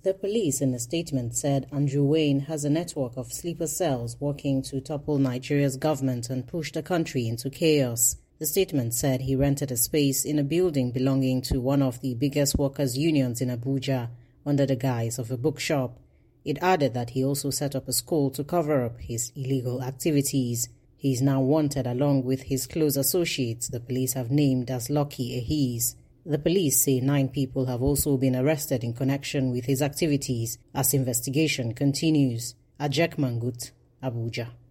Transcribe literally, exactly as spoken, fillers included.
The police in a statement said Andrew Wayne has a network of sleeper cells working to topple Nigeria's government and push the country into chaos. The statement said he rented a space in a building belonging to one of the biggest workers' unions in Abuja under the guise of a bookshop. It added that he also set up a school to cover up his illegal activities. He is now wanted along with his close associates the police have named as Lucky Ehis. The police say nine people have also been arrested in connection with his activities as investigation continues. Ajek Mangut, Abuja.